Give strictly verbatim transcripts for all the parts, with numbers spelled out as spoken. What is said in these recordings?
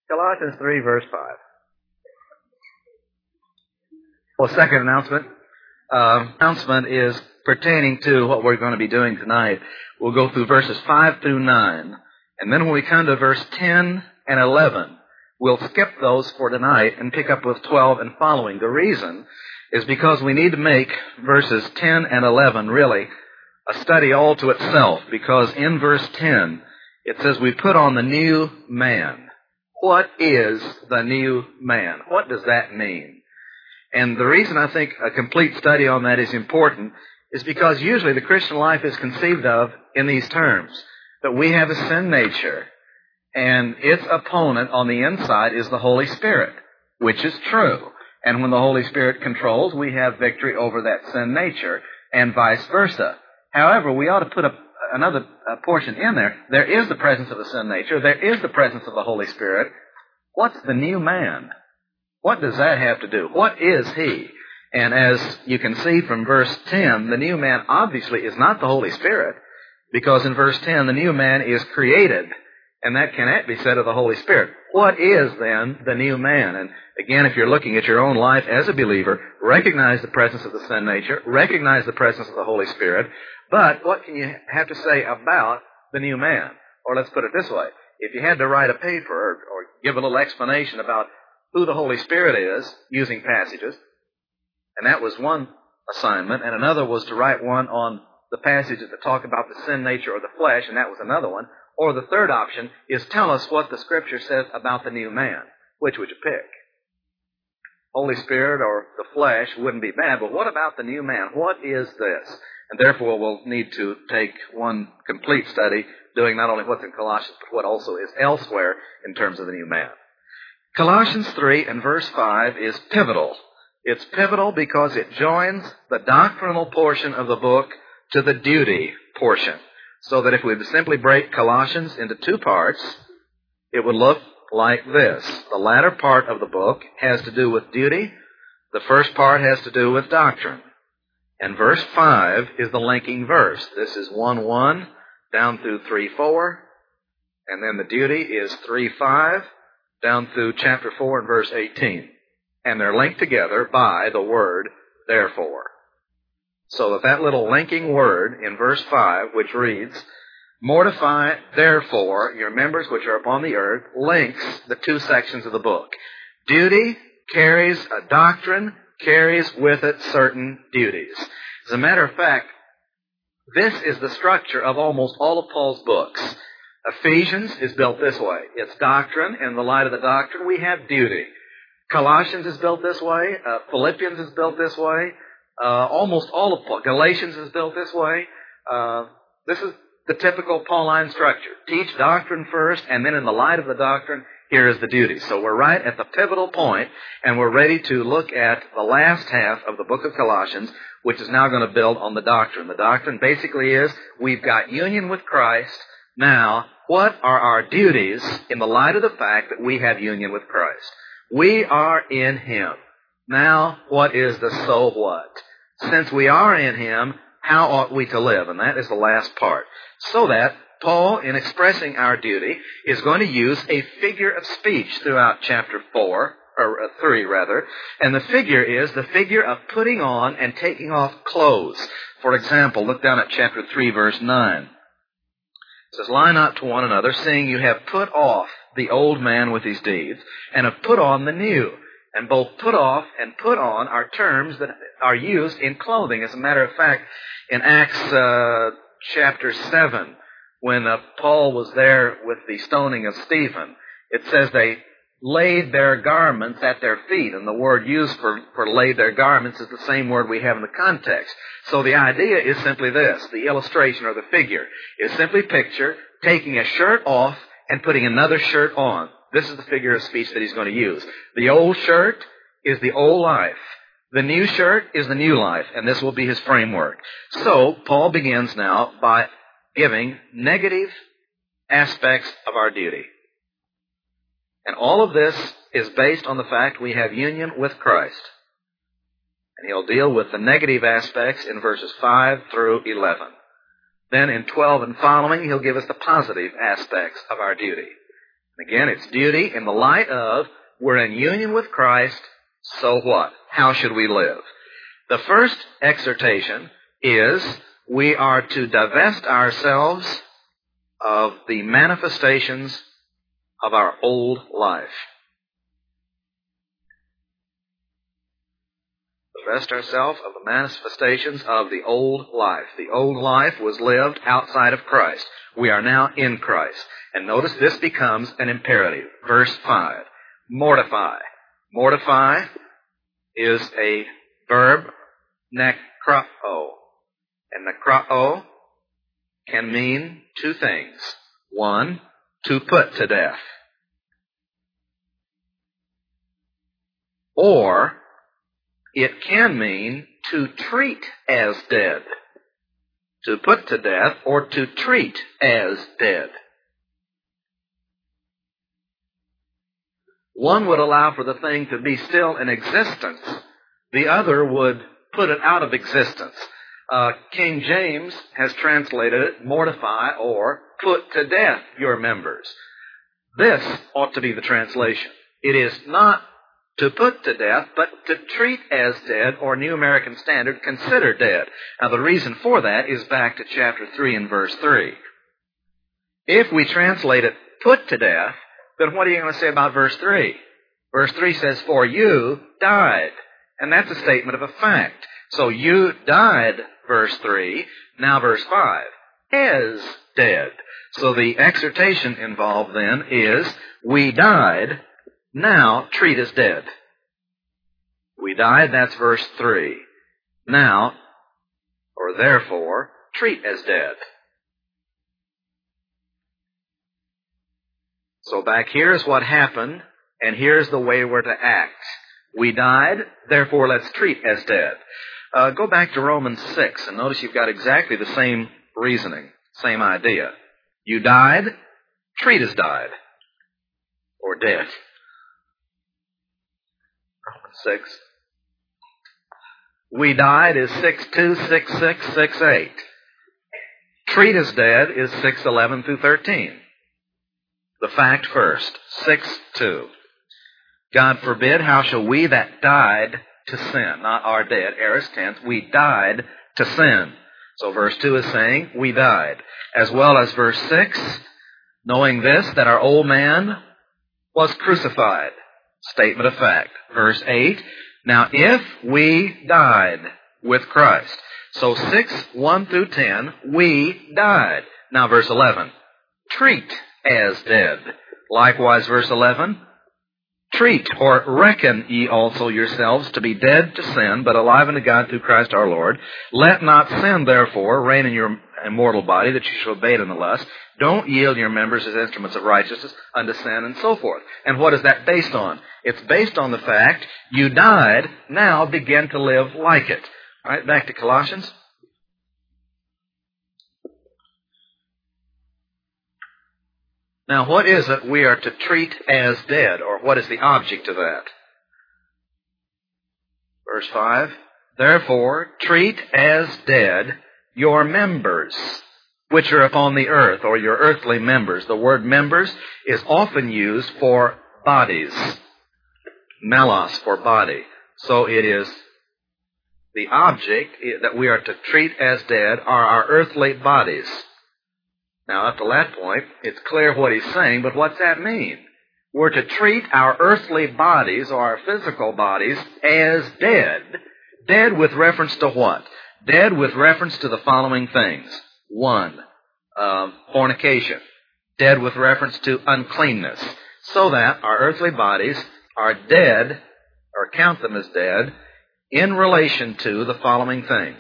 Colossians three, verse five. Well, second announcement. Uh, announcement is pertaining to what we're going to be doing tonight. We'll go through verses five through nine. And then when we come to verse ten and eleven, we'll skip those for tonight and pick up with twelve and following. The reason is because we need to make verses ten and eleven really a study all to itself, because in verse ten it says we put on the new man. What is the new man? What does that mean? And the reason I think a complete study on that is important is because usually the Christian life is conceived of in these terms, that we have a sin nature, and its opponent on the inside is the Holy Spirit, which is true. And when the Holy Spirit controls, we have victory over that sin nature, and vice versa. However, we ought to put a, another a portion in there. There is the presence of the sin nature. There is the presence of the Holy Spirit. What's the new man? What does that have to do? What is he? And as you can see from verse ten, the new man obviously is not the Holy Spirit, because in verse ten, the new man is created, and that cannot be said of the Holy Spirit. What is, then, the new man? And again, if you're looking at your own life as a believer, recognize the presence of the sin nature, recognize the presence of the Holy Spirit, but what can you have to say about the new man? Or let's put it this way. If you had to write a paper or, or give a little explanation about who the Holy Spirit is using passages, and that was one assignment, and another was to write one on the passages that talk about the sin nature or the flesh, and that was another one. Or the third option is tell us what the Scripture says about the new man. Which would you pick? Holy Spirit or the flesh wouldn't be bad, but what about the new man? What is this? And therefore we'll need to take one complete study, doing not only what's in Colossians, but what also is elsewhere in terms of the new man. Colossians three and verse five is pivotal. It's pivotal because it joins the doctrinal portion of the book to the duty portion. So that if we simply break Colossians into two parts, it would look like this. The latter part of the book has to do with duty. The first part has to do with doctrine. And verse five is the linking verse. This is one one down through three four. And then the duty is three five down through chapter four and verse eighteen. And they're linked together by the word therefore. So that that little linking word in verse five, which reads, mortify therefore your members which are upon the earth, links the two sections of the book. Duty carries a doctrine, carries with it certain duties. As a matter of fact, this is the structure of almost all of Paul's books. Ephesians is built this way. It's doctrine. In the light of the doctrine, we have duty. Colossians is built this way. Uh, Philippians is built this way. Uh, almost all of Paul. Galatians is built this way. Uh, this is the typical Pauline structure. Teach doctrine first, and then in the light of the doctrine, here is the duty. So we're right at the pivotal point, and we're ready to look at the last half of the book of Colossians, which is now going to build on the doctrine. The doctrine basically is we've got union with Christ. Now, what are our duties in the light of the fact that we have union with Christ? We are in Him. Now, what is the so what? Since we are in Him, how ought we to live? And that is the last part. So that Paul, in expressing our duty, is going to use a figure of speech throughout chapter four, or three rather. And the figure is the figure of putting on and taking off clothes. For example, look down at chapter three, verse nine. It says, lie not to one another, seeing you have put off the old man with his deeds, and have put on the new. And both put off and put on are terms that are used in clothing. As a matter of fact, in Acts uh, chapter seven, when uh, Paul was there with the stoning of Stephen, it says they laid their garments at their feet. And the word used for, for laid their garments is the same word we have in the context. So the idea is simply this. The illustration or the figure is simply picture taking a shirt off and putting another shirt on. This is the figure of speech that he's going to use. The old shirt is the old life. The new shirt is the new life, and this will be his framework. So, Paul begins now by giving negative aspects of our duty. And all of this is based on the fact we have union with Christ. And he'll deal with the negative aspects in verses five through eleven. Then in twelve and following, he'll give us the positive aspects of our duty. Again, it's duty in the light of we're in union with Christ, so what? How should we live? The first exhortation is we are to divest ourselves of the manifestations of our old life. Divest ourselves of the manifestations of the old life. The old life was lived outside of Christ. We are now in Christ. And notice this becomes an imperative. Verse five. Mortify. Mortify is a verb, nekrao. And nekrao can mean two things. One, to put to death. Or it can mean to treat as dead. To put to death or to treat as dead. One would allow for the thing to be still in existence. The other would put it out of existence. Uh, King James has translated it, mortify or put to death your members. This ought to be the translation. It is not to put to death, but to treat as dead, or New American Standard, consider dead. Now the reason for that is back to chapter three and verse three. If we translate it, put to death, then what are you going to say about verse three? Verse three says, for you died. And that's a statement of a fact. So you died, verse three. Now verse five, is dead. So the exhortation involved then is, we died, now treat as dead. We died, that's verse three. Now, or therefore, treat as dead. So back here is what happened, and here's the way we're to act. We died, therefore let's treat as dead. Uh, go back to Romans six, and notice you've got exactly the same reasoning, same idea. You died, treat as died, or dead. Romans six. We died is six two, six six, six eight. Treat as dead is six eleven through thirteen. The fact first, six two. God forbid, how shall we that died to sin, not are dead, aorist tense, we died to sin. So verse two is saying, we died. As well as verse six, knowing this, that our old man was crucified. Statement of fact. Verse eight, now if we died with Christ. So six, one through ten, we died. Now verse eleven, treat as dead. Likewise, verse eleven, treat or reckon ye also yourselves to be dead to sin, but alive unto God through Christ our Lord. Let not sin, therefore, reign in your immortal body, that you shall obey it in the lust. Don't yield your members as instruments of righteousness unto sin, and so forth. And what is that based on? It's based on the fact you died, now begin to live like it. All right, back to Colossians. Now, what is it we are to treat as dead, or what is the object of that? Verse five, therefore, treat as dead your members, which are upon the earth, or your earthly members. The word members is often used for bodies. Melos, for body. So it is the object that we are to treat as dead are our earthly bodies. Now, up to that point, it's clear what he's saying, but what's that mean? We're to treat our earthly bodies, or our physical bodies, as dead. Dead with reference to what? Dead with reference to the following things. One, um, fornication. Dead with reference to uncleanness. So that our earthly bodies are dead, or count them as dead, in relation to the following things.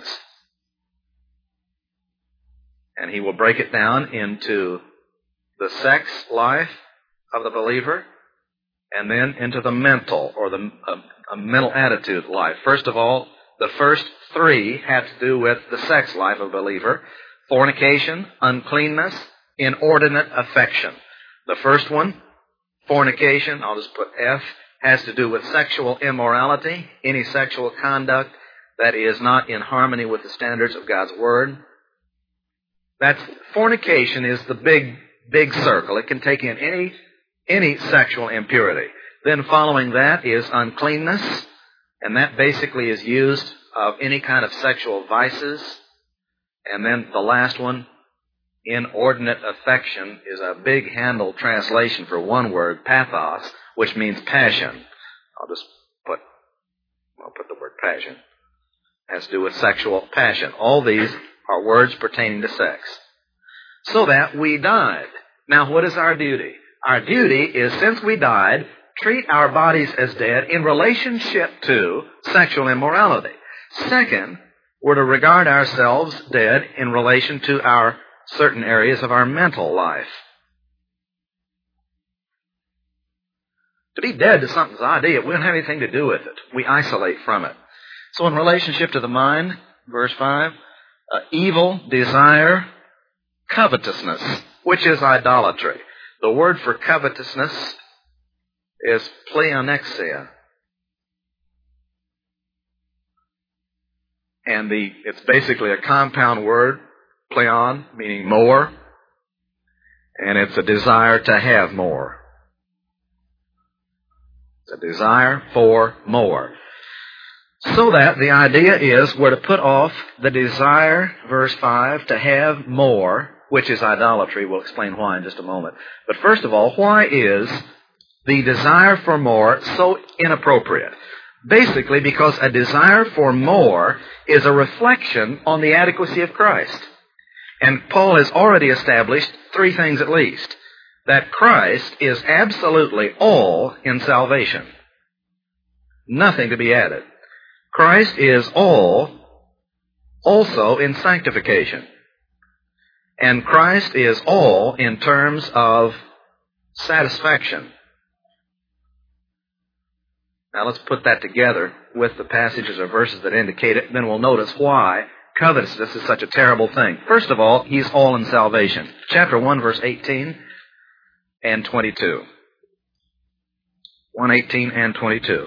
And he will break it down into the sex life of the believer, and then into the mental, or the uh, a mental attitude life. First of all, the first three have to do with the sex life of a believer. Fornication, uncleanness, inordinate affection. The first one, fornication, I'll just put F, has to do with sexual immorality, any sexual conduct that is not in harmony with the standards of God's Word. That's, fornication is the big, big circle. It can take in any any sexual impurity. Then following that is uncleanness, and that basically is used of any kind of sexual vices. And then the last one, inordinate affection, is a big handle translation for one word, pathos, which means passion. I'll just put, I'll put the word passion. It has to do with sexual passion. All these are words pertaining to sex. So that we died. Now, what is our duty? Our duty is, since we died, treat our bodies as dead in relationship to sexual immorality. Second, we're to regard ourselves dead in relation to our certain areas of our mental life. To be dead to something's idea, we don't have anything to do with it. We isolate from it. So in relationship to the mind, verse five, uh, evil, desire, covetousness, which is idolatry. The word for covetousness is pleonexia. And the it's basically a compound word, pleon, meaning more, and it's a desire to have more. It's a desire for more. So that the idea is we're to put off the desire, verse five, to have more, which is idolatry. We'll explain why in just a moment. But first of all, why is the desire for more so inappropriate? Basically because a desire for more is a reflection on the adequacy of Christ. And Paul has already established three things at least. That Christ is absolutely all in salvation. Nothing to be added. Christ is all also in sanctification. And Christ is all in terms of satisfaction. Now let's put that together with the passages or verses that indicate it, and then we'll notice why covetousness is such a terrible thing. First of all, He's all in salvation. Chapter one, verse eighteen and twenty-two. one eighteen and twenty-two.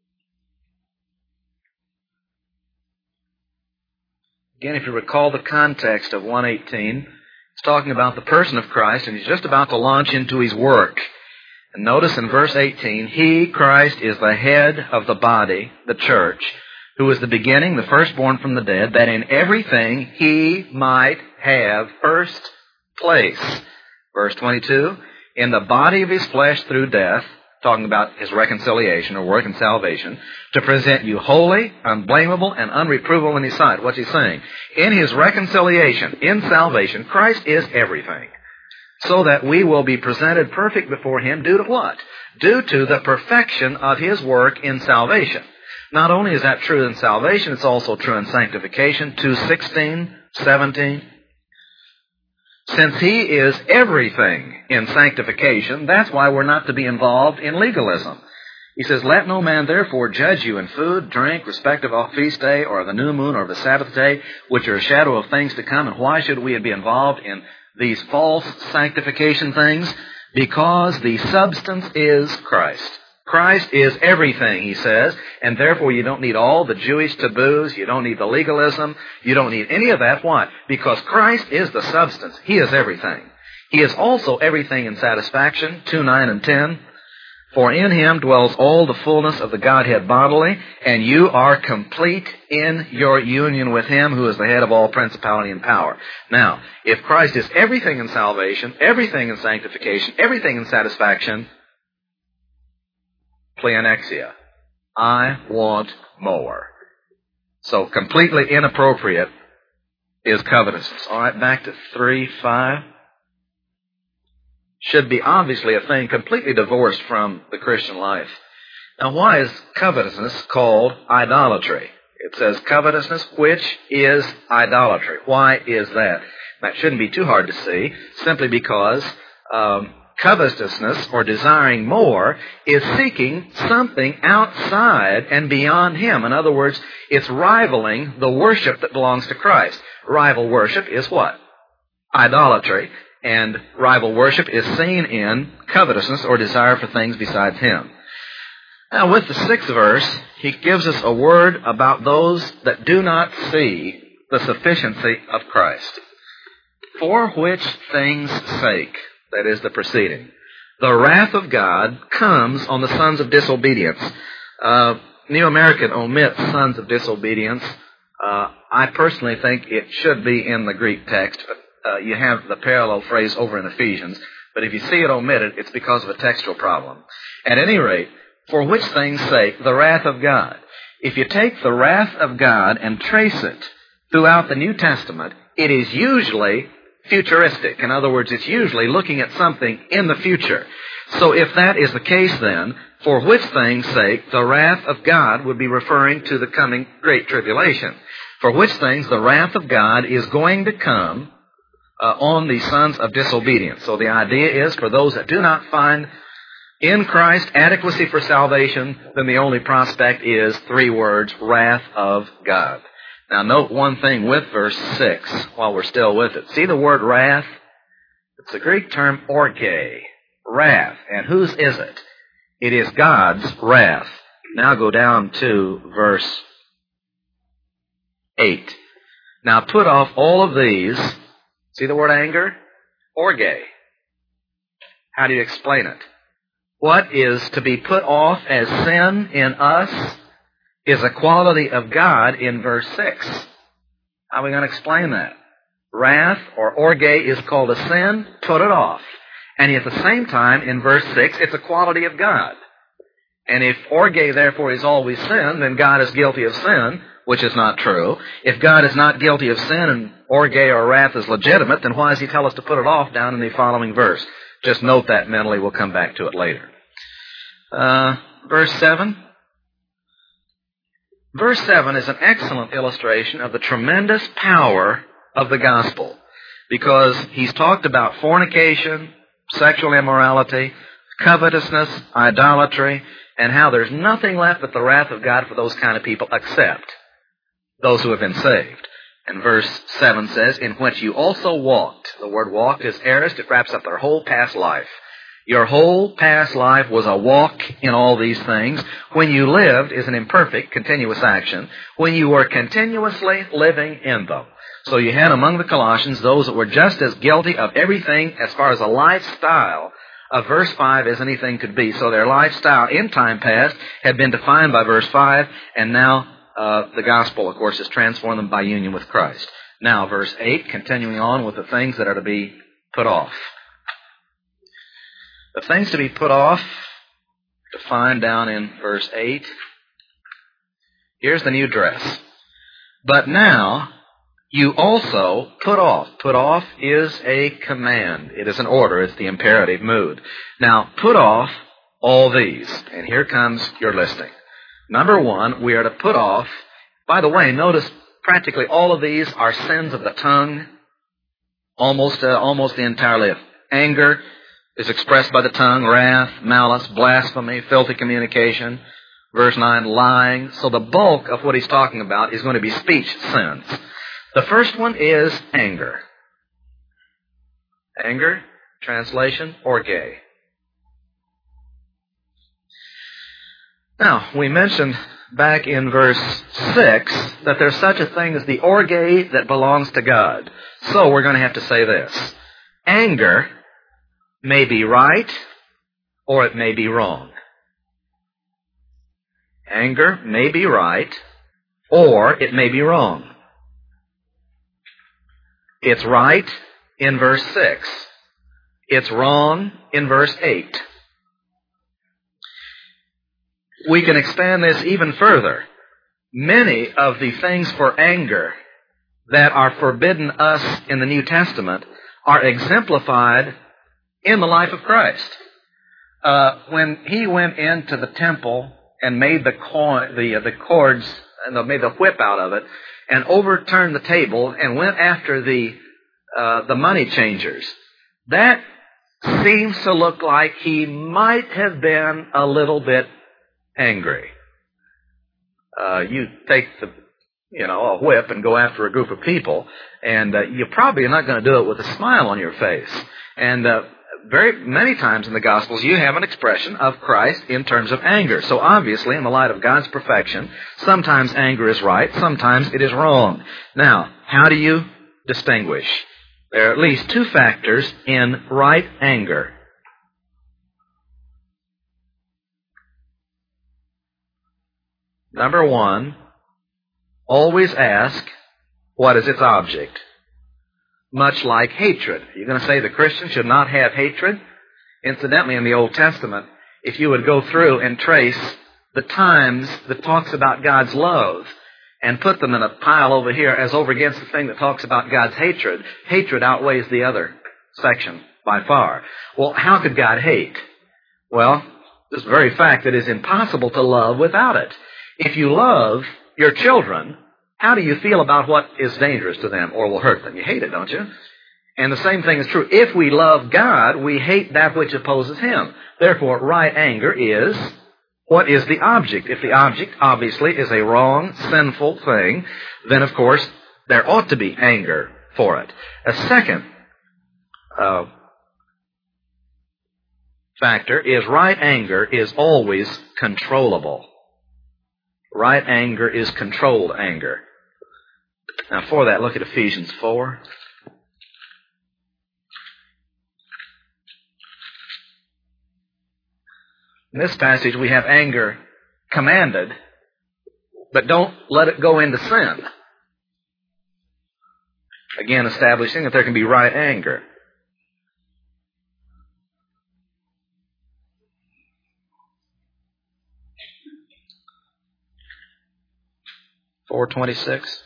Again, if you recall the context of one eighteen, it's talking about the person of Christ, and He's just about to launch into His work. And notice in verse eighteen, He, Christ, is the head of the body, the church, who is the beginning, the firstborn from the dead, that in everything He might have first place. Verse twenty-two, in the body of His flesh through death, talking about His reconciliation or work in salvation, to present you holy, unblameable, and unreprovable in His sight. What's He saying? In His reconciliation, in salvation, Christ is everything. So that we will be presented perfect before Him due to what? Due to the perfection of His work in salvation. Not only is that true in salvation, it's also true in sanctification. two sixteen, seventeen. Since He is everything in sanctification, that's why we're not to be involved in legalism. He says, let no man therefore judge you in food, drink, respective of feast day, or of the new moon, or of the Sabbath day, which are a shadow of things to come. And why should we be involved in these false sanctification things? Because the substance is Christ. Christ is everything, he says, and therefore you don't need all the Jewish taboos, you don't need the legalism, you don't need any of that. Why? Because Christ is the substance. He is everything. He is also everything in satisfaction, two, nine, and ten. For in Him dwells all the fullness of the Godhead bodily, and you are complete in your union with Him, who is the head of all principality and power. Now, if Christ is everything in salvation, everything in sanctification, everything in satisfaction, pleonexia, I want more. So completely inappropriate is covetousness. All right, back to three, five. Should be obviously a thing completely divorced from the Christian life. Now, why is covetousness called idolatry? It says covetousness, which is idolatry. Why is that? That shouldn't be too hard to see, simply because um, covetousness, or desiring more, is seeking something outside and beyond Him. In other words, it's rivaling the worship that belongs to Christ. Rival worship is what? Idolatry. And rival worship is seen in covetousness, or desire for things besides Him. Now, with the sixth verse, he gives us a word about those that do not see the sufficiency of Christ. For which things' sake, that is the preceding. The wrath of God comes on the sons of disobedience. Uh, New American omits sons of disobedience. Uh, I personally think it should be in the Greek text. Uh, you have the parallel phrase over in Ephesians. But if you see it omitted, it's because of a textual problem. At any rate, for which things' sake, the wrath of God. If you take the wrath of God and trace it throughout the New Testament, it is usually futuristic. In other words, it's usually looking at something in the future. So if that is the case then, for which things' sake the wrath of God would be referring to the coming great tribulation. For which things the wrath of God is going to come uh, on the sons of disobedience. So the idea is for those that do not find in Christ adequacy for salvation, then the only prospect is three words, wrath of God. Now note one thing with verse six while we're still with it. See the word wrath? It's the Greek term orge, wrath. And whose is it? It is God's wrath. Now go down to verse eight. Now put off all of these. See the word anger? Orge. How do you explain it? What is to be put off as sin in us is a quality of God in verse six. How are we going to explain that? Wrath, or orge, is called a sin. Put it off. And at the same time, in verse six, it's a quality of God. And if orge, therefore, is always sin, then God is guilty of sin, which is not true. If God is not guilty of sin and orge or wrath is legitimate, then why does he tell us to put it off down in the following verse? Just note that mentally. We'll come back to it later. Uh, verse seven. Verse seven is an excellent illustration of the tremendous power of the gospel, because he's talked about fornication, sexual immorality, covetousness, idolatry, and how there's nothing left but the wrath of God for those kind of people except those who have been saved. And verse seven says, in which you also walked. The word walked is aorist. It wraps up their whole past life. Your whole past life was a walk in all these things. When you lived is an imperfect, continuous action. When you were continuously living in them. So you had among the Colossians those that were just as guilty of everything as far as a lifestyle of verse five as anything could be. So their lifestyle in time past had been defined by verse five, and now uh, the gospel, of course, has transformed them by union with Christ. Now, verse eight, continuing on with the things that are to be put off. The things to be put off, defined down in verse eight. Here's the new dress. But now you also put off. Put off is a command. It is an order. It's the imperative mood. Now, put off all these. And here comes your listing. Number one, we are to put off. By the way, notice practically all of these are sins of the tongue. Almost, uh, almost the entire list. Anger is expressed by the tongue. Wrath, malice, blasphemy, filthy communication. Verse nine, lying. So the bulk of what he's talking about is going to be speech sins. The first one is anger. Anger, translation, orge. Now, we mentioned back in verse six that there's such a thing as the orge that belongs to God. So we're going to have to say this. Anger may be right or it may be wrong. Anger may be right or it may be wrong. It's right in verse six. It's wrong in verse eight. We can expand this even further. Many of the things for anger that are forbidden us in the New Testament are exemplified in the life of Christ. Uh, when he went into the temple and made the coin, the uh, the cords and made the whip out of it, and overturned the table and went after the uh, the money changers, that seems to look like he might have been a little bit angry. Uh, you take the, you know, a whip and go after a group of people, and uh, you probably are not going to do it with a smile on your face. And uh, very many times in the Gospels, you have an expression of Christ in terms of anger. So obviously, in the light of God's perfection, sometimes anger is right, sometimes it is wrong. Now, how do you distinguish? There are at least two factors in right anger. number one, always ask, what is its object? Much like hatred. You're going to say the Christian should not have hatred? Incidentally, in the Old Testament, if you would go through and trace the times that talks about God's love and put them in a pile over here as over against the thing that talks about God's hatred, hatred outweighs the other section by far. Well, how could God hate? Well, this very fact that it is impossible to love without it. If you love your children, how do you feel about what is dangerous to them or will hurt them? You hate it, don't you? And the same thing is true. If we love God, we hate that which opposes Him. Therefore, right anger is, what is the object? If the object, obviously, is a wrong, sinful thing, then, of course, there ought to be anger for it. A second uh, factor is right anger is always controllable. Right anger is controlled anger. Now, for that, look at Ephesians four. In this passage, we have anger commanded, but don't let it go into sin. Again, establishing that there can be right anger. four twenty-six.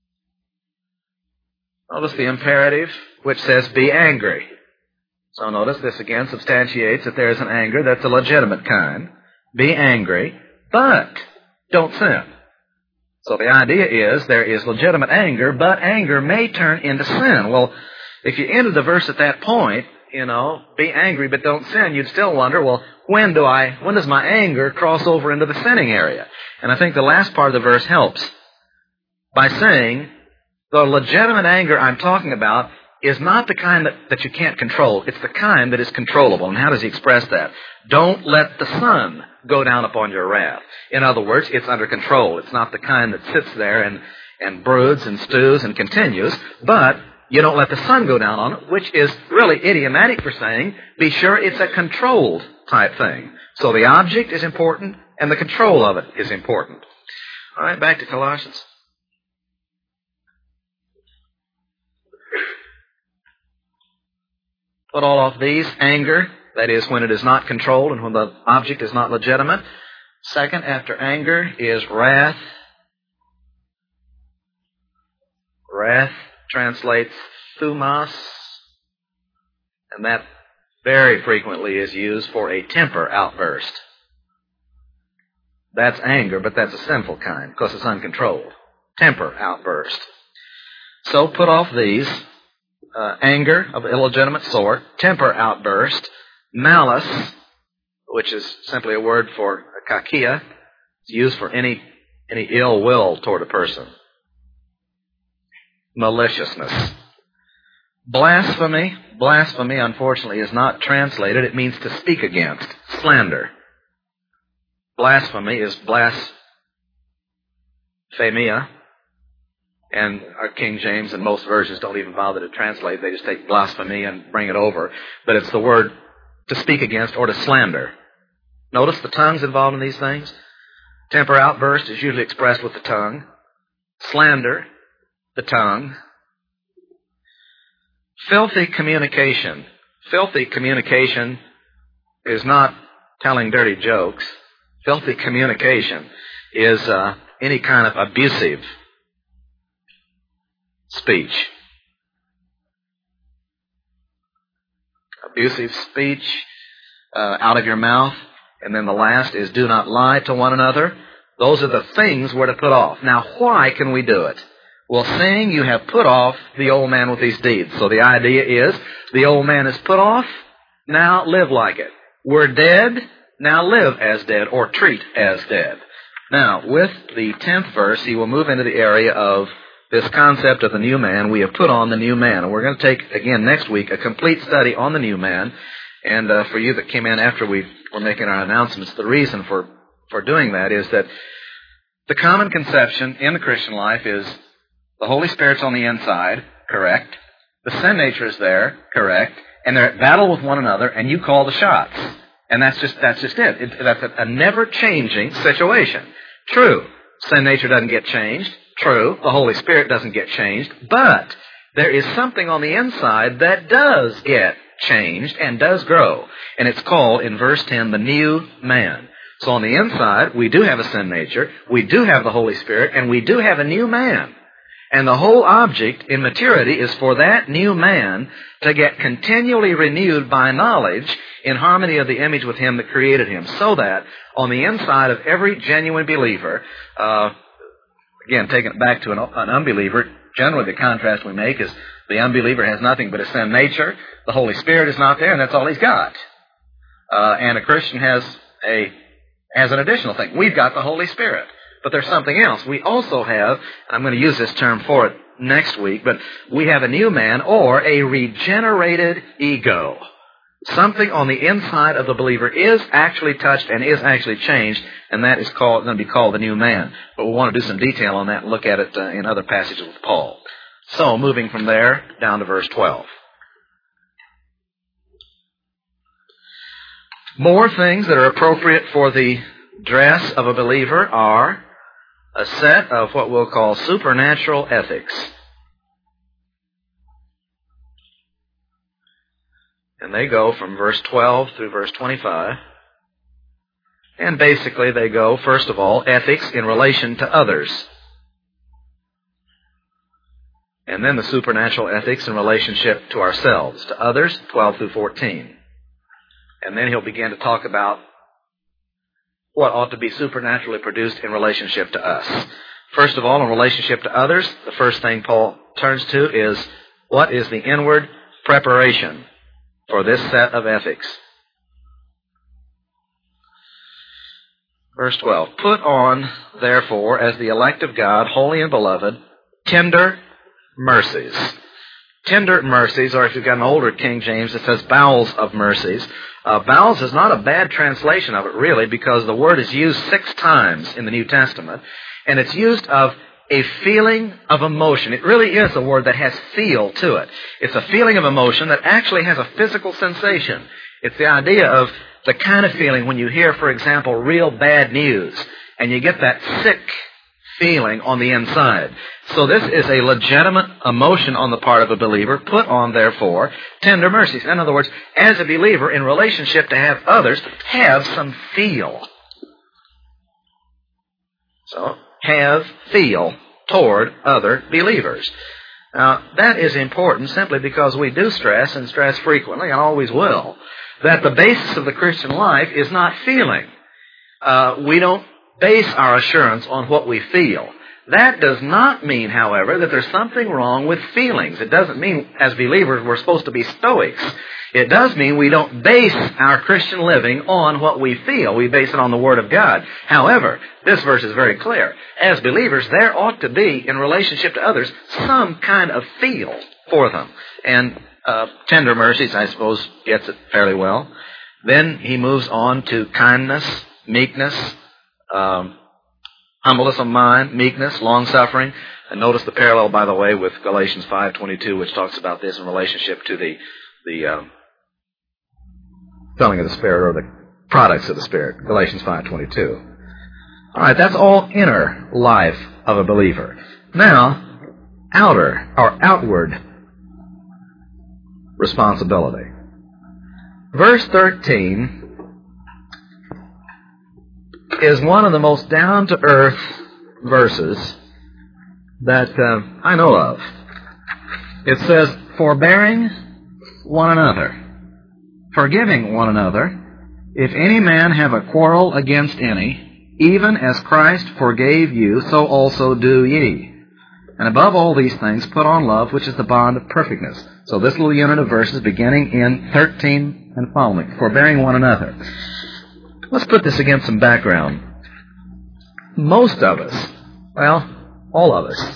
Notice the imperative, which says, be angry. So notice this again substantiates that there is an anger that's a legitimate kind. Be angry, but don't sin. So the idea is there is legitimate anger, but anger may turn into sin. Well, if you ended the verse at that point, you know, be angry but don't sin, you'd still wonder, well, when do I, when does my anger cross over into the sinning area? And I think the last part of the verse helps by saying the legitimate anger I'm talking about is not the kind that, that you can't control. It's the kind that is controllable. And how does he express that? Don't let the sun go down upon your wrath. In other words, it's under control. It's not the kind that sits there and, and broods and stews and continues, but you don't let the sun go down on it, which is really idiomatic for saying, be sure it's a controlled type thing. So the object is important, and the control of it is important. All right, back to Colossians. Put all of these, anger, that is when it is not controlled and when the object is not legitimate. Second, after anger, is wrath. Wrath translates thumos, and that very frequently is used for a temper outburst. That's anger, but that's a sinful kind because it's uncontrolled. Temper outburst. So put off these. Uh, anger of illegitimate sort, temper outburst, malice, which is simply a word for kakia, it's used for any any ill will toward a person. Maliciousness. Blasphemy. Blasphemy, unfortunately, is not translated. It means to speak against. Slander. Blasphemy is blasphemia. And our King James and most versions don't even bother to translate. They just take blasphemy and bring it over. But it's the word to speak against or to slander. Notice the tongue's involved in these things. Temper outburst is usually expressed with the tongue. Slander, the tongue. Filthy communication. Filthy communication is not telling dirty jokes. Filthy communication is uh, any kind of abusive speech. Abusive speech uh, out of your mouth. And then the last is do not lie to one another. Those are the things we're to put off. Now, why can we do it? Well, seeing you have put off the old man with these deeds. So the idea is the old man is put off, now live like it. We're dead, now live as dead or treat as dead. Now, with the tenth verse, he will move into the area of this concept of the new man. We have put on the new man. And we're going to take, again, next week, a complete study on the new man. And uh, for you that came in after we were making our announcements, the reason for, for doing that is that the common conception in the Christian life is the Holy Spirit's on the inside, correct. The sin nature is there, correct. And they're at battle with one another, and you call the shots. And that's just that's just it. it that's a, a never-changing situation. True. sin nature doesn't get changed. True, the Holy Spirit doesn't get changed. But there is something on the inside that does get changed and does grow. And it's called, in verse ten, the new man. So on the inside, we do have a sin nature, we do have the Holy Spirit, and we do have a new man. And the whole object in maturity is for that new man to get continually renewed by knowledge in harmony of the image with Him that created him, so that on the inside of every genuine believer, uh, again, taking it back to an, an unbeliever, generally the contrast we make is the unbeliever has nothing but a sin nature, the Holy Spirit is not there, and that's all he's got. Uh, and a Christian has a has an additional thing. We've got the Holy Spirit. But there's something else. We also have, I'm going to use this term for it next week, but we have a new man or a regenerated ego. Something on the inside of the believer is actually touched and is actually changed, and that is called, going to be called the new man. But we want to do some detail on that and look at it uh, in other passages with Paul. So, moving from there down to verse twelve. More things that are appropriate for the dress of a believer are a set of what we'll call supernatural ethics. And they go from verse twelve through verse twenty-five. And basically they go, first of all, ethics in relation to others. And then the supernatural ethics in relationship to ourselves, to others, twelve through fourteen. And then he'll begin to talk about what ought to be supernaturally produced in relationship to us. First of all, in relationship to others, the first thing Paul turns to is, what is the inward preparation for this set of ethics? Verse twelve, put on, therefore, as the elect of God, holy and beloved, tender mercies. Tender mercies, or if you've got an older King James, it says bowels of mercies. Uh, bowels is not a bad translation of it, really, because the word is used six times in the New Testament, and it's used of a feeling of emotion. It really is a word that has feel to it. It's a feeling of emotion that actually has a physical sensation. It's the idea of the kind of feeling when you hear, for example, real bad news, and you get that sick feeling on the inside. So this is a legitimate emotion on the part of a believer. Put on, therefore, tender mercies. In other words, as a believer, in relationship to have others, have some feel. So, have feel toward other believers. Now, that is important simply because we do stress, and stress frequently, and always will, that the basis of the Christian life is not feeling. Uh, we don't base our assurance on what we feel. That does not mean, however, that there's something wrong with feelings. It doesn't mean, as believers, we're supposed to be stoics. It does mean we don't base our Christian living on what we feel. We base it on the Word of God. However, this verse is very clear. As believers, there ought to be, in relationship to others, some kind of feel for them. And uh, tender mercies, I suppose, gets it fairly well. Then he moves on to kindness, meekness, um, humbleness of mind, meekness, long-suffering. And notice the parallel, by the way, with Galatians five twenty-two, which talks about this in relationship to the the uh, filling of the Spirit, or the products of the Spirit, Galatians five twenty-two. All right, that's all inner life of a believer. Now, outer, or outward responsibility. Verse thirteen is one of the most down-to-earth verses that uh, I know of. It says, forbearing one another, forgiving one another, if any man have a quarrel against any, even as Christ forgave you, so also do ye. And above all these things, put on love, which is the bond of perfectness. So this little unit of verses, beginning in thirteen and following, forbearing one another. Let's put this against some background. Most of us, well, all of us,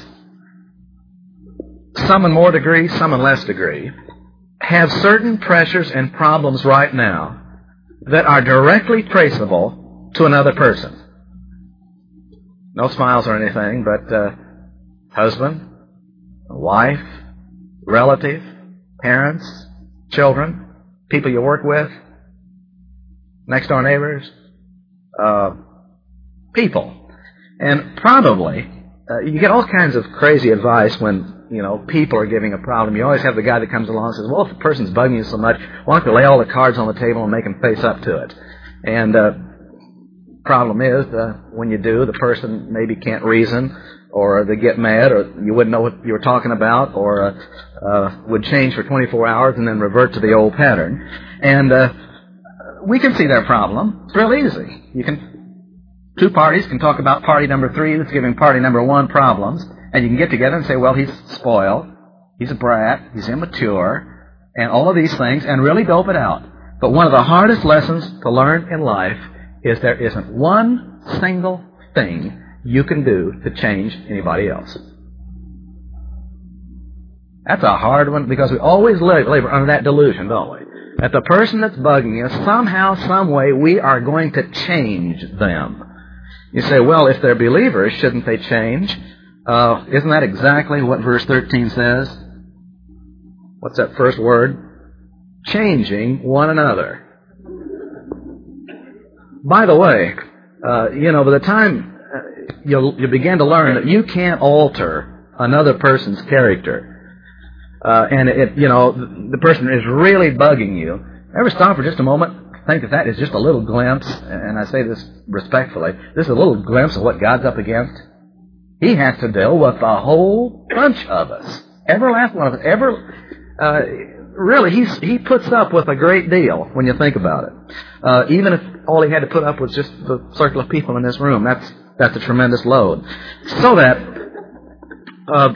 some in more degree, some in less degree, have certain pressures and problems right now that are directly traceable to another person. No smiles or anything, but uh, husband, wife, relative, parents, children, people you work with, next door neighbors, uh, people. And probably, uh, you get all kinds of crazy advice when, you know, people are giving a problem. You always have the guy that comes along and says, well, if the person's bugging you so much, why don't you lay all the cards on the table and make them face up to it? And uh problem is, uh, when you do, the person maybe can't reason, or they get mad, or you wouldn't know what you were talking about, or uh, uh, would change for twenty-four hours and then revert to the old pattern. And uh, we can see their problem. It's real easy. You can, two parties can talk about party number three that's giving party number one problems, and you can get together and say, well, he's spoiled, he's a brat, he's immature, and all of these things, and really dope it out. But one of the hardest lessons to learn in life is there isn't one single thing you can do to change anybody else. That's a hard one, because we always labor under that delusion, don't we? That the person that's bugging us, somehow, some way, we are going to change them. You say, well, if they're believers, shouldn't they change? Uh, isn't that exactly what verse thirteen says? What's that first word? Changing one another. By the way, uh, you know, by the time uh, you'll, you begin to learn that you can't alter another person's character, uh, and it, you know, the person is really bugging you, ever stop for just a moment, think that that is just a little glimpse, and I say this respectfully, this is a little glimpse of what God's up against. He has to deal with the whole bunch of us, every last one of us, ever. Uh, Really, he's, he puts up with a great deal when you think about it. Uh, even if all he had to put up was just the circle of people in this room, that's that's a tremendous load. So that, uh,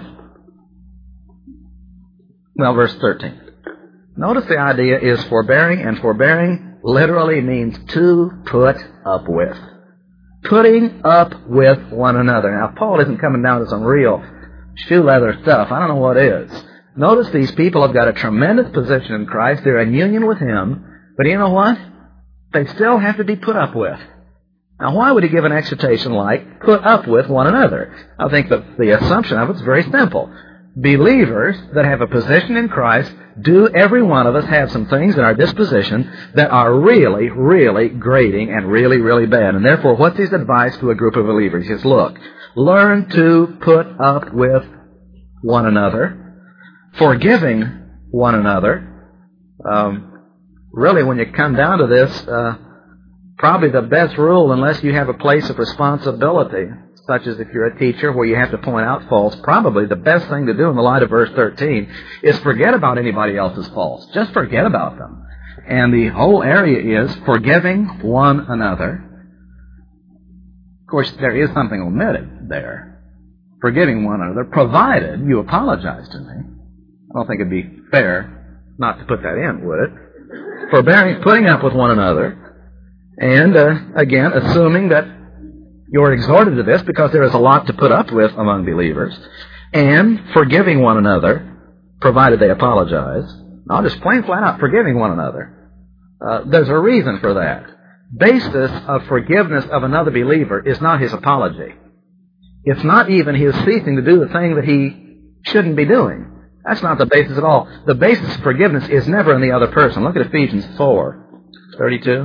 well, verse thirteen. Notice the idea is forbearing, and forbearing literally means to put up with. Putting up with one another. Now, Paul isn't coming down to some real shoe leather stuff. I don't know what is. Notice these people have got a tremendous position in Christ. They're in union with Him. But you know what? They still have to be put up with. Now, why would he give an exhortation like, put up with one another? I think that the assumption of it is very simple. Believers that have a position in Christ, do every one of us have some things in our disposition that are really, really grating and really, really bad. And therefore, what's his advice to a group of believers? He says, look, learn to put up with one another, forgiving one another. Um, really, when you come down to this, uh, probably the best rule, unless you have a place of responsibility, such as if you're a teacher where you have to point out faults, probably the best thing to do in the light of verse thirteen is forget about anybody else's faults. Just forget about them. And the whole area is forgiving one another. Of course, there is something omitted there. Forgiving one another, provided you apologize to me. I don't think it'd be fair not to put that in, would it? Forbearing, putting up with one another, and uh, again, assuming that you're exhorted to this because there is a lot to put up with among believers, and forgiving one another, provided they apologize. I'll just plain flat out forgiving one another. Uh, there's a reason for that. Basis of forgiveness of another believer is not his apology. It's not even his ceasing to do the thing that he shouldn't be doing. That's not the basis at all. The basis of forgiveness is never in the other person. Look at Ephesians four thirty-two.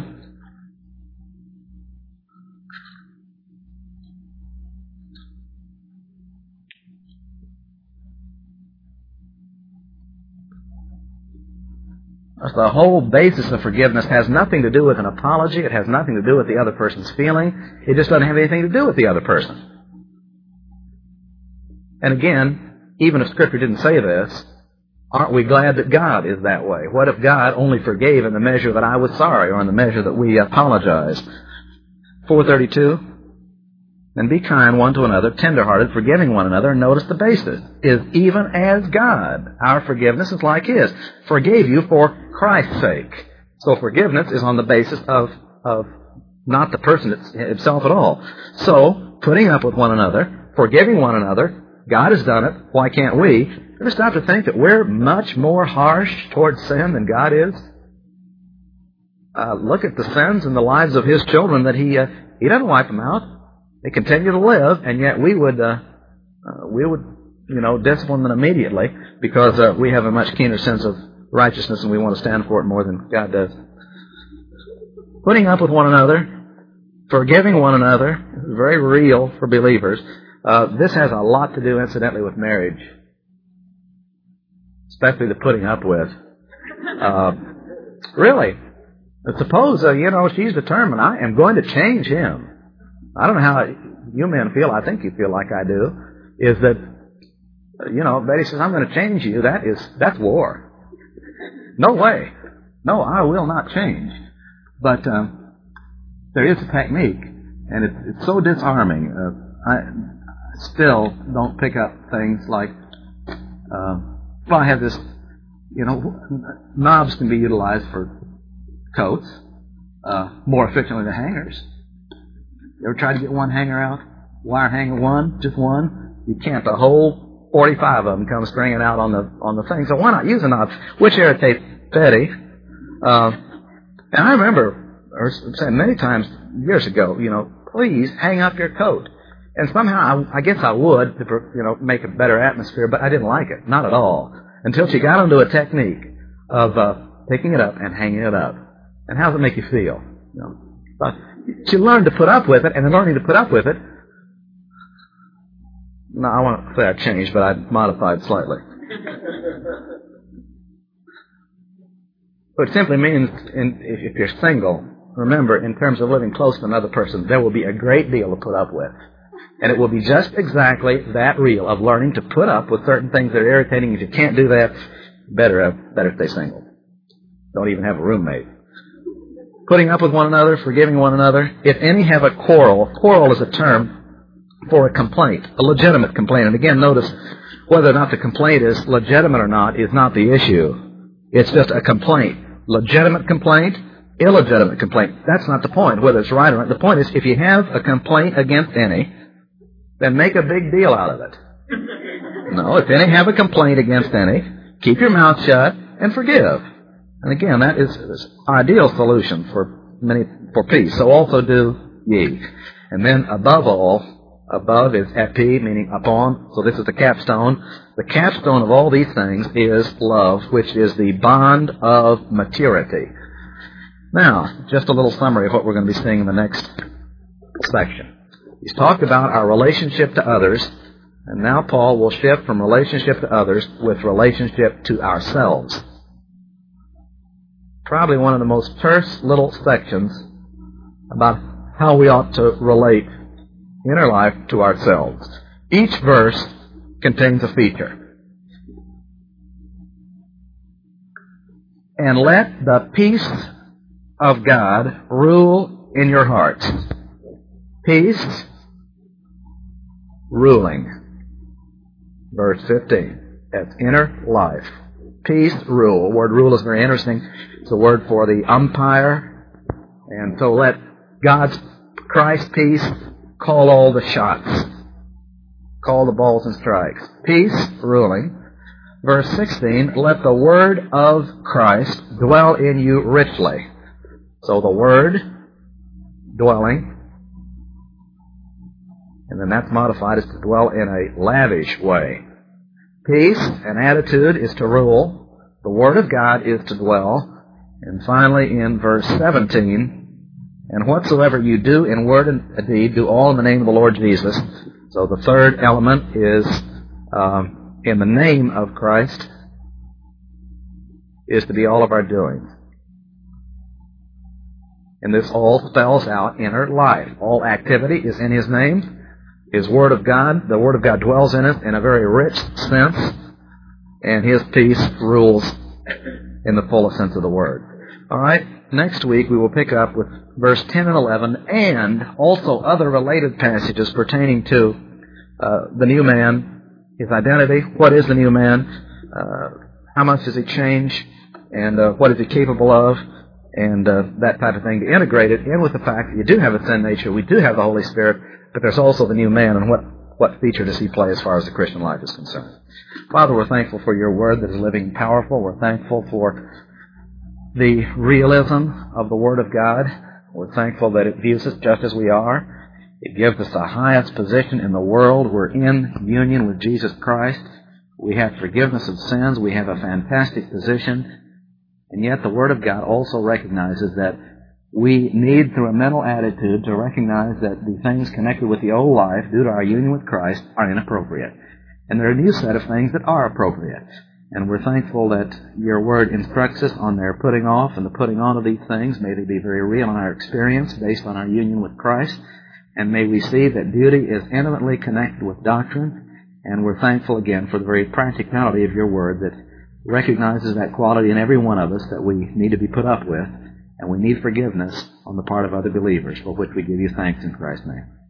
That's the whole basis of forgiveness. Has nothing to do with an apology. It has nothing to do with the other person's feeling. It just doesn't have anything to do with the other person. And again, even if Scripture didn't say this, aren't we glad that God is that way? What if God only forgave in the measure that I was sorry, or in the measure that we apologized? four thirty-two. And be kind one to another, tenderhearted, forgiving one another. And notice the basis is even as God. Our forgiveness is like His. Forgave you for Christ's sake. So forgiveness is on the basis of, of not the person himself at all. So, putting up with one another, forgiving one another, God has done it. Why can't we? Ever stop to think that we're much more harsh towards sin than God is? Uh, look at the sins in the lives of His children that He uh, He doesn't wipe them out. They continue to live, and yet we would uh, uh, we would you know discipline them immediately because uh, we have a much keener sense of righteousness and we want to stand for it more than God does. Putting up with one another, forgiving one another, very real for believers. Uh, this has a lot to do, incidentally, with marriage, especially the putting up with. Uh, really. Suppose, uh, you know, she's determined, I am going to change him. I don't know how you men feel. I think you feel like I do. Is that, you know, Betty says, I'm going to change you. That is, that's war. No way. No, I will not change. But um, there is a technique, and it, it's so disarming. Uh, I still don't pick up things like, uh, well, I have this, you know, knobs can be utilized for coats uh, more efficiently than hangers. You ever try to get one hanger out? Wire hanger one, just one? You can't. The whole forty-five of them come stringing out on the on the thing. So why not use a knob? Which irritates Betty. Uh, and I remember her saying many times years ago, you know, please hang up your coat. And somehow I, I guess I would to, you know, make a better atmosphere, but I didn't like it, not at all, until she got into a technique of uh, picking it up and hanging it up. And how does it make you feel? You know, but she learned to put up with it, and in learning to put up with it, no, I want to say I changed, but I modified slightly. It simply means, in, if, if you're single, remember, in terms of living close to another person, there will be a great deal to put up with. And it will be just exactly that real of learning to put up with certain things that are irritating. If you can't do that, better, uh, better stay single. Don't even have a roommate. Putting up with one another, forgiving one another. If any have a quarrel, quarrel is a term for a complaint, a legitimate complaint. And again, notice whether or not the complaint is legitimate or not is not the issue. It's just a complaint. Legitimate complaint, illegitimate complaint. That's not the point, whether it's right or not. The point is, if you have a complaint against any, then make a big deal out of it. No, if any have a complaint against any, keep your mouth shut and forgive. And again, that is an ideal solution for many for peace. So also do ye. And then above all, above is epi, meaning upon. So this is the capstone. The capstone of all these things is love, which is the bond of maturity. Now, just a little summary of what we're going to be seeing in the next section. He's talked about our relationship to others, and now Paul will shift from relationship to others with relationship to ourselves. Probably one of the most terse little sections about how we ought to relate in our life to ourselves. Each verse contains a feature. And let the peace of God rule in your hearts. Peace, ruling. Verse fifteen. That's inner life. Peace, rule. The word rule is very interesting. It's a word for the umpire. And so let God's Christ peace call all the shots. Call the balls and strikes. Peace, ruling. Verse sixteen, let the word of Christ dwell in you richly. So the word, dwelling. And then that's modified as to dwell in a lavish way. Peace, an attitude, is to rule. The Word of God is to dwell. And finally, in verse seventeen, and whatsoever you do in word and deed, do all in the name of the Lord Jesus. So the third element is um, in the name of Christ is to be all of our doing. And this all spells out inner life. All activity is in His name. His Word of God, the Word of God dwells in it in a very rich sense, and His peace rules in the fullest sense of the word. All right, next week we will pick up with verse ten and eleven, and also other related passages pertaining to uh, the new man, his identity, what is the new man, uh, how much does he change, and uh, what is he capable of, and uh, that type of thing, to integrate it in with the fact that you do have a sin nature, we do have the Holy Spirit, but there's also the new man, and what, what feature does he play as far as the Christian life is concerned. Father, we're thankful for your word that is living and powerful. We're thankful for the realism of the Word of God. We're thankful that it views us just as we are. It gives us the highest position in the world. We're in union with Jesus Christ. We have forgiveness of sins. We have a fantastic position. And yet the Word of God also recognizes that We need, through a mental attitude, to recognize that the things connected with the old life, due to our union with Christ, are inappropriate. And there are a new set of things that are appropriate. And we're thankful that your Word instructs us on their putting off and the putting on of these things. May they be very real in our experience based on our union with Christ. And may we see that duty is intimately connected with doctrine. And we're thankful again for the very practicality of your Word that recognizes that quality in every one of us that we need to be put up with. And we need forgiveness on the part of other believers, for which we give you thanks in Christ's name.